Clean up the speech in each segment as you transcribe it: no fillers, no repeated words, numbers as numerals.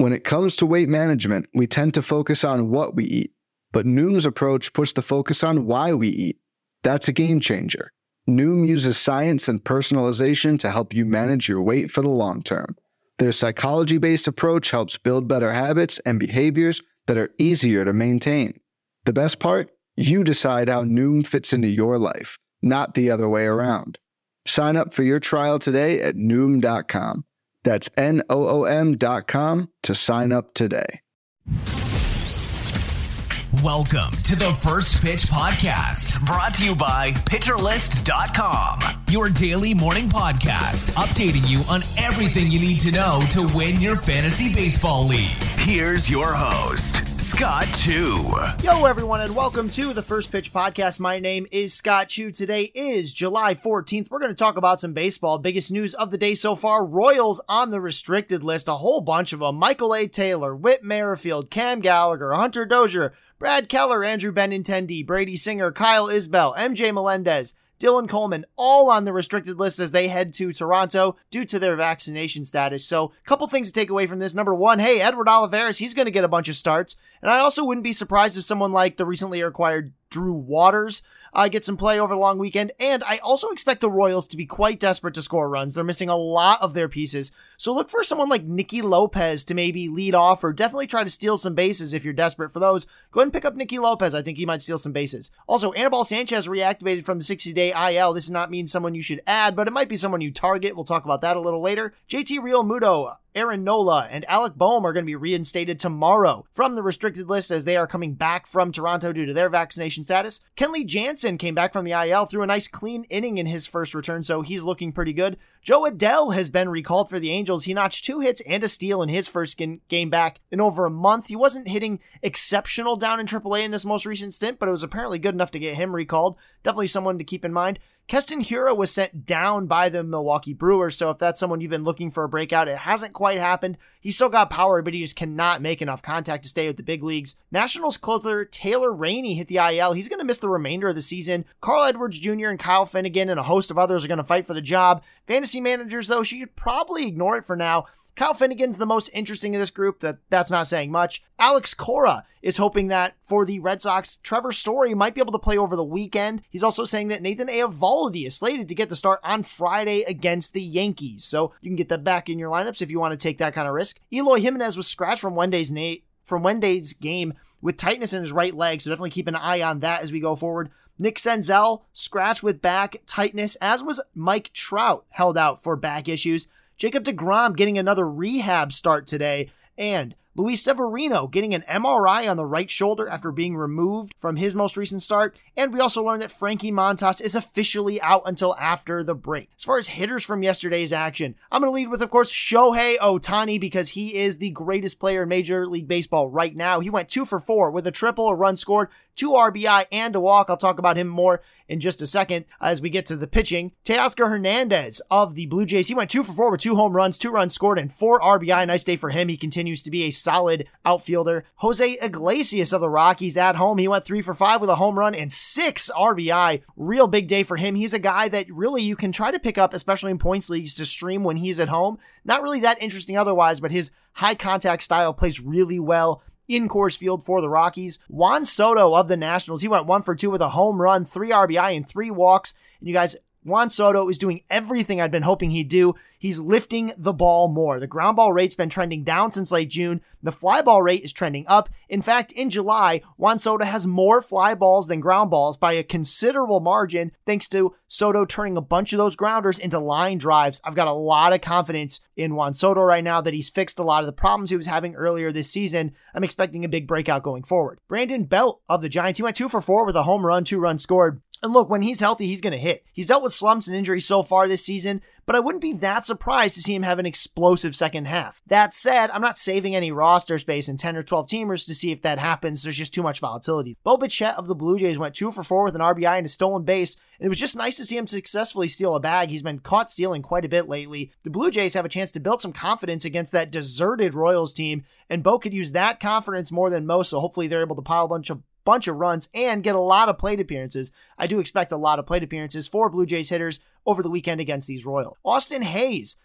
When it comes to weight management, we tend to focus on what we eat, but Noom's approach puts the focus on why we eat. That's a game changer. Noom uses science and personalization to help you manage your weight for the long term. Their psychology-based approach helps build better habits and behaviors that are easier to maintain. The best part? You decide how Noom fits into your life, not the other way around. Sign up for your trial today at Noom.com. That's Noom.com to sign up today. Welcome to the First Pitch Podcast, brought to you by PitcherList.com, your daily morning podcast, updating you on everything you need to know to win your fantasy baseball league. Here's your host, Scott Chu. Yo, everyone, and welcome to the First Pitch Podcast. My name is Scott Chu. Today is July 14th. We're going to talk about some baseball. Biggest news of the day so far, Royals on the restricted list, a whole bunch of them. Michael A. Taylor, Whit Merrifield, Cam Gallagher, Hunter Dozier, Brad Keller, Andrew Benintendi, Brady Singer, Kyle Isbell, MJ Melendez, Dylan Coleman, all on the restricted list as they head to Toronto due to their vaccination status. So a couple things to take away from this. Number one, hey, Edward Olivares, he's going to get a bunch of starts. And I also wouldn't be surprised if someone like the recently acquired Drew Waters get some play over the long weekend. And I also expect the Royals to be quite desperate to score runs. They're missing a lot of their pieces. So look for someone like Nicky Lopez to maybe lead off or definitely try to steal some bases if you're desperate for those. Go ahead and pick up Nicky Lopez. I think he might steal some bases. Also, Anibal Sanchez reactivated from the 60-day IL. This does not mean someone you should add, but it might be someone you target. We'll talk about that a little later. JT Realmuto, Aaron Nola, and Alec Boehm are going to be reinstated tomorrow from the restricted list as they are coming back from Toronto due to their vaccination status. Kenley Jansen came back from the IL, threw a nice clean inning in his first return, so he's looking pretty good. Joe Adell has been recalled for the Angels. He notched 2 hits and a steal in his first game back in over a month. He wasn't hitting exceptional down in AAA in this most recent stint, but it was apparently good enough to get him recalled. Definitely someone to keep in mind. Keston Hiura was sent down by the Milwaukee Brewers, so if that's someone you've been looking for a breakout, it hasn't quite happened. He still got power, but he just cannot make enough contact to stay with the big leagues. Nationals closer Taylor Rainey hit the IL. He's going to miss the remainder of the season. Carl Edwards Jr. and Kyle Finnegan and a host of others are going to fight for the job. Fantasy managers, though, should probably ignore it for now. Kyle Finnegan's the most interesting of this group. That's not saying much. Alex Cora is hoping that for the Red Sox, Trevor Story might be able to play over the weekend. He's also saying that Nathan Eovaldi is slated to get the start on Friday against the Yankees. So you can get that back in your lineups if you want to take that kind of risk. Eloy Jimenez was scratched from Wednesday's game with tightness in his right leg, so definitely keep an eye on that as we go forward. Nick Senzel scratched with back tightness, as was Mike Trout, held out for back issues. Jacob deGrom getting another rehab start today, and Luis Severino getting an MRI on the right shoulder after being removed from his most recent start. And we also learned that Frankie Montas is officially out until after the break. As far as hitters from yesterday's action, I'm going to lead with, of course, Shohei Ohtani because he is the greatest player in Major League Baseball right now. He went 2 for 4 with a triple, a run scored, 2 RBI, and a walk. I'll talk about him more in just a second as we get to the pitching. Teoscar Hernandez of the Blue Jays, he went 2 for 4 with 2 home runs, 2 runs scored, and 4 RBI. Nice day for him. He continues to be a solid outfielder. Jose Iglesias of the Rockies at home, he went 3 for 5 with a home run and 6 RBI. Real big day for him. He's a guy that really you can try to pick up, especially in points leagues, to stream when he's at home. Not really that interesting otherwise, but his high contact style plays really well in Coors Field for the Rockies. Juan Soto of the Nationals, he went 1 for 2 with a home run, 3 RBI, and 3 walks. And you guys, Juan Soto is doing everything I'd been hoping he'd do. He's lifting the ball more. The ground ball rate's been trending down since late June. The fly ball rate is trending up. In fact, in July, Juan Soto has more fly balls than ground balls by a considerable margin, thanks to Soto turning a bunch of those grounders into line drives. I've got a lot of confidence in Juan Soto right now that he's fixed a lot of the problems he was having earlier this season. I'm expecting a big breakout going forward. Brandon Belt of the Giants, he went 2 for 4 with a home run, 2 runs scored. And look, when he's healthy, he's going to hit. He's dealt with slumps and injuries so far this season, but I wouldn't be that surprised to see him have an explosive second half. That said, I'm not saving any roster space in 10 or 12 teamers to see if that happens. There's just too much volatility. Bo Bichette of the Blue Jays went 2 for 4 with an RBI and a stolen base, and it was just nice to see him successfully steal a bag. He's been caught stealing quite a bit lately. The Blue Jays have a chance to build some confidence against that deserted Royals team, and Bo could use that confidence more than most, so hopefully they're able to pile a bunch of runs and get a lot of plate appearances. I do expect a lot of plate appearances for Blue Jays hitters over the weekend against these Royals. Austin Hayes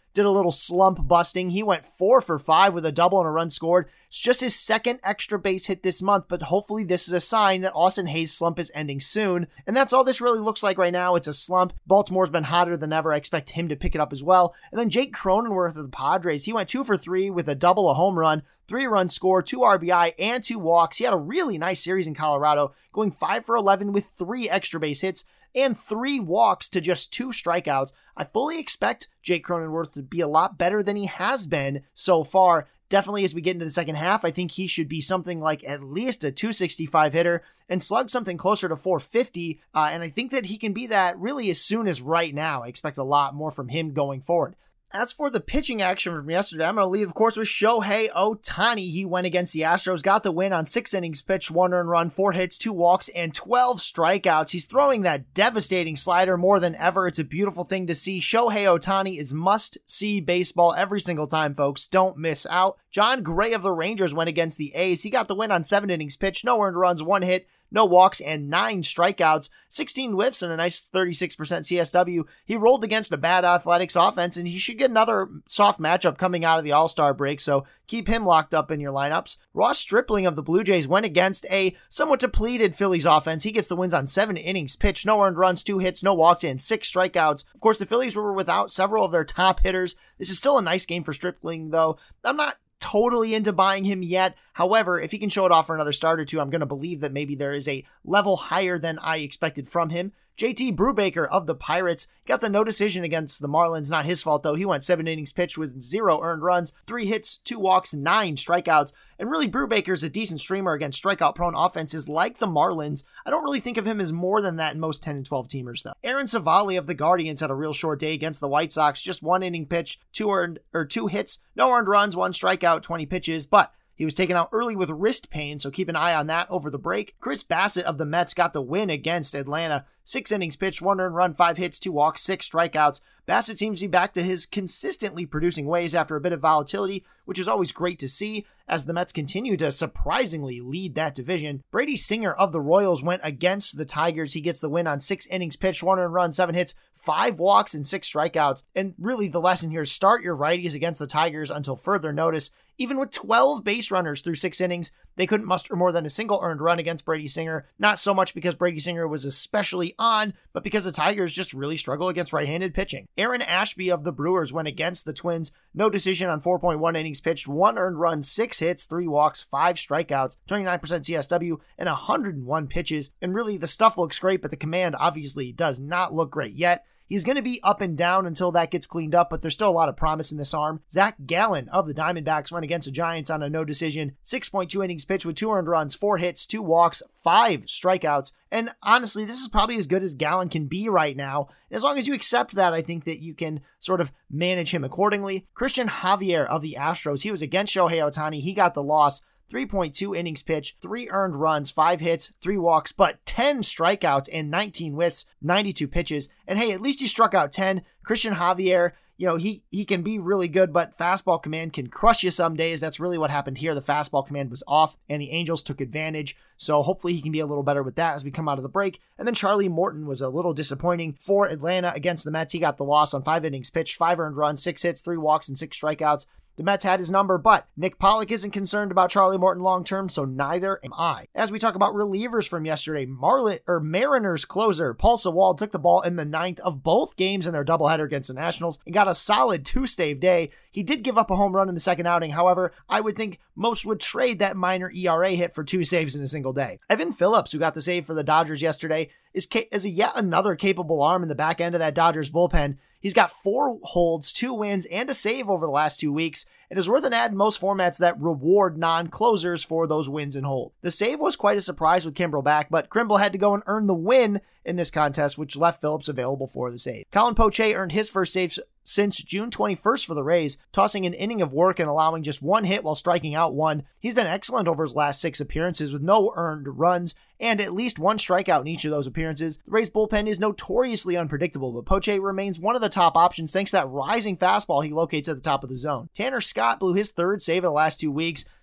did a little slump busting. He went 4 for 5 with a double and a run scored. It's just his second extra base hit this month, but hopefully this is a sign that Austin Hays' slump is ending soon. And that's all this really looks like right now. It's a slump. Baltimore's been hotter than ever. I expect him to pick it up as well. And then Jake Cronenworth of the Padres, he went 2 for 3 with a double, a home run, 3-run score, 2 RBI, and 2 walks. He had a really nice series in Colorado, going 5 for 11 with 3 extra base hits and 3 walks to just 2 strikeouts. I fully expect Jake Cronenworth to be a lot better than he has been so far. Definitely as we get into the second half, I think he should be something like at least a 265 hitter and slug something closer to 450. And I think that he can be that really as soon as right now. I expect a lot more from him going forward. As for the pitching action from yesterday, I'm going to lead, of course, with Shohei Ohtani. He went against the Astros, got the win on 6 innings pitched, 1 earned run, 4 hits, 2 walks, and 12 strikeouts. He's throwing that devastating slider more than ever. It's a beautiful thing to see. Shohei Ohtani is must-see baseball every single time, folks. Don't miss out. John Gray of the Rangers went against the A's. He got the win on 7 innings pitched, no earned runs, 1 hit, no walks, and 9 strikeouts, 16 whiffs, and a nice 36% CSW. He rolled against a bad Athletics offense, and he should get another soft matchup coming out of the All-Star break, so keep him locked up in your lineups. Ross Stripling of the Blue Jays went against a somewhat depleted Phillies offense. He gets the wins on 7 innings pitched, no earned runs, 2 hits, no walks, and 6 strikeouts. Of course, the Phillies were without several of their top hitters. This is still a nice game for Stripling, though. I'm not totally into buying him yet. However, if he can show it off for another start or two, I'm going to believe that maybe there is a level higher than I expected from him. JT Brubaker of the Pirates got the no decision against the Marlins. Not his fault, though. He went 7 innings pitched with 0 earned runs, 3 hits, 2 walks, 9 strikeouts. And really, Brubaker's a decent streamer against strikeout-prone offenses like the Marlins. I don't really think of him as more than that in most 10 and 12 teamers, though. Aaron Savali of the Guardians had a real short day against the White Sox. Just 1 inning pitch, 2 hits, no earned runs, 1 strikeout, 20 pitches, but he was taken out early with wrist pain, so keep an eye on that over the break. Chris Bassett of the Mets got the win against Atlanta. 6 innings pitched, 1 earned run, 5 hits, 2 walks, 6 strikeouts. Bassett seems to be back to his consistently producing ways after a bit of volatility, which is always great to see as the Mets continue to surprisingly lead that division. Brady Singer of the Royals went against the Tigers. He gets the win on 6 innings pitched, 1 earned run, 7 hits, 5 walks, and 6 strikeouts. And really the lesson here is start your righties against the Tigers until further notice. Even with 12 base runners through 6 innings, they couldn't muster more than a single earned run against Brady Singer. Not so much because Brady Singer was especially on, but because the Tigers just really struggle against right-handed pitching. Aaron Ashby of the Brewers went against the Twins. No decision on 4.1 innings pitched, 1 earned run, 6 hits, 3 walks, 5 strikeouts, 29% CSW, and 101 pitches. And really, the stuff looks great, but the command obviously does not look great yet. He's going to be up and down until that gets cleaned up, but there's still a lot of promise in this arm. Zach Gallen of the Diamondbacks went against the Giants on a no decision. 6.2 innings pitched with 2 earned runs, 4 hits, 2 walks, 5 strikeouts. And honestly, this is probably as good as Gallen can be right now. And as long as you accept that, I think that you can sort of manage him accordingly. Christian Javier of the Astros, he was against Shohei Ohtani. He got the loss. 3.2 innings pitched, 3 earned runs, 5 hits, 3 walks, but 10 strikeouts and 19 whiffs, 92 pitches. And hey, at least he struck out 10. Christian Javier, he can be really good, but fastball command can crush you some days. That's really what happened here. The fastball command was off, and the Angels took advantage. So hopefully he can be a little better with that as we come out of the break. And then Charlie Morton was a little disappointing for Atlanta against the Mets. He got the loss on 5 innings pitched, 5 earned runs, 6 hits, 3 walks, and 6 strikeouts. The Mets had his number, but Nick Pollock isn't concerned about Charlie Morton long-term, so neither am I. As we talk about relievers from yesterday, Mariners closer Paul Sewald took the ball in the 9th of both games in their doubleheader against the Nationals and got a solid 2-save day. He did give up a home run in the second outing. However, I would think most would trade that minor ERA hit for 2 saves in a single day. Evan Phillips, who got the save for the Dodgers yesterday, is yet another capable arm in the back end of that Dodgers bullpen. He's got 4 holds, 2 wins, and a save over the last 2 weeks. It is worth an ad in most formats that reward non-closers for those wins and holds. The save was quite a surprise with Kimbrel back, but Kimbrel had to go and earn the win in this contest, which left Phillips available for the save. Colin Poche earned his first save since June 21st for the Rays, tossing an inning of work and allowing just 1 hit while striking out 1. He's been excellent over his last 6 appearances with no earned runs and at least 1 strikeout in each of those appearances. The Rays bullpen is notoriously unpredictable, but Poche remains one of the top options thanks to that rising fastball he locates at the top of the zone. Tanner Scott blew his 3rd save of the last 2 weeks.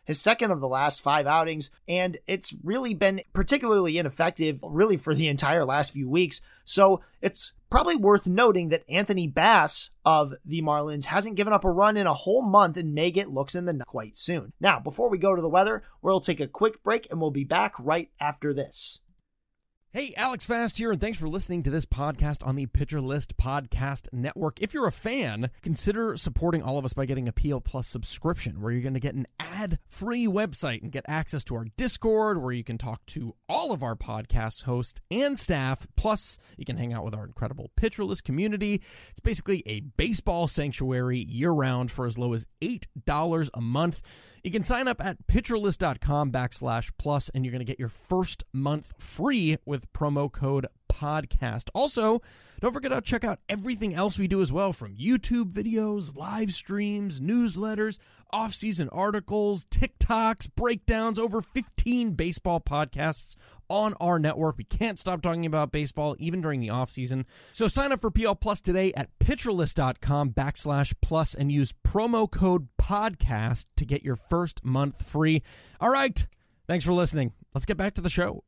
his second of the last 5 outings, and it's really been particularly ineffective really for the entire last few weeks. So it's probably worth noting that Anthony Bass of the Marlins hasn't given up a run in a whole month and may get looks in the quite soon. Now, before we go to the weather, we'll take a quick break and we'll be back right after this. Hey, Alex Fast here, and thanks for listening to this podcast on the Pitcher List Podcast Network. If you're a fan, consider supporting all of us by getting a PL Plus subscription, where you're going to get an ad-free website and get access to our Discord, where you can talk to all of our podcast hosts and staff. Plus, you can hang out with our incredible Pitcher List community. It's basically a baseball sanctuary year-round for as low as $8 a month. You can sign up at pitcherlist.com/plus, and you're going to get your first month free with promo code podcast. Also, don't forget to check out everything else we do as well, from YouTube videos, live streams, newsletters, off-season articles, TikToks, breakdowns, over 15 baseball podcasts on our network. We can't stop talking about baseball even during the off-season. So sign up for PL Plus today at pitcherlist.com/plus and use promo code podcast to get your first month free. All right. Thanks for listening. Let's get back to the show.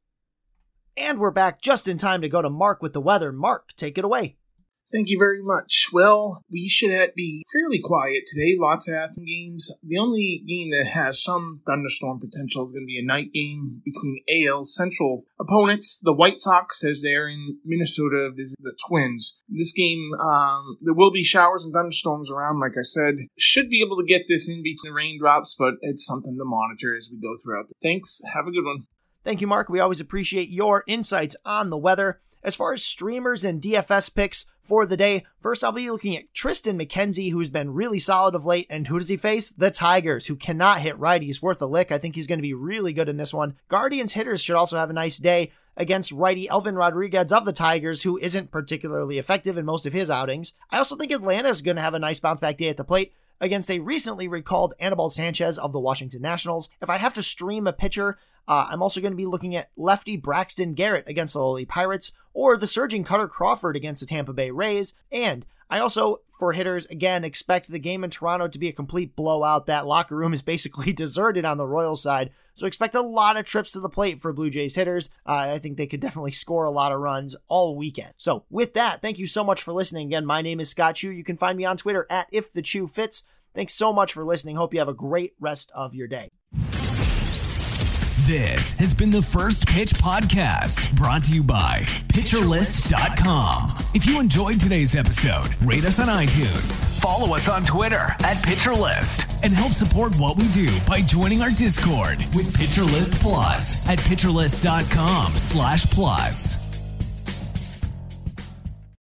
And we're back just in time to go to Mark with the weather. Mark, take it away. Thank you very much. Well, we should be fairly quiet today. Lots of afternoon games. The only game that has some thunderstorm potential is going to be a night game between AL Central opponents. The White Sox, as they're in Minnesota, visit the Twins. This game, there will be showers and thunderstorms around, like I said. Should be able to get this in between raindrops, but it's something to monitor as we go throughout. Thanks. Have a good one. Thank you, Mark. We always appreciate your insights on the weather. As far as streamers and DFS picks for the day, first I'll be looking at Tristan McKenzie, who's been really solid of late. And who does he face? The Tigers, who cannot hit righties worth a lick. I think he's going to be really good in this one. Guardians hitters should also have a nice day against righty Elvin Rodriguez of the Tigers, who isn't particularly effective in most of his outings. I also think Atlanta is going to have a nice bounce back day at the plate against a recently recalled Anibal Sanchez of the Washington Nationals. If I have to stream a pitcher, I'm also going to be looking at lefty Braxton Garrett against the lowly Pirates, or the surging Cutter Crawford against the Tampa Bay Rays. And I also, for hitters, again, expect the game in Toronto to be a complete blowout. That locker room is basically deserted on the Royals side, so expect a lot of trips to the plate for Blue Jays hitters. I think they could definitely score a lot of runs all weekend. So with that, thank you so much for listening. Again, my name is Scott Chu. You can find me on Twitter at IfTheChuFits. Thanks so much for listening. Hope you have a great rest of your day. This has been the First Pitch Podcast, brought to you by PitcherList.com. If you enjoyed today's episode, rate us on iTunes, follow us on Twitter at PitcherList, and help support what we do by joining our Discord with PitcherList Plus at PitcherList.com/plus.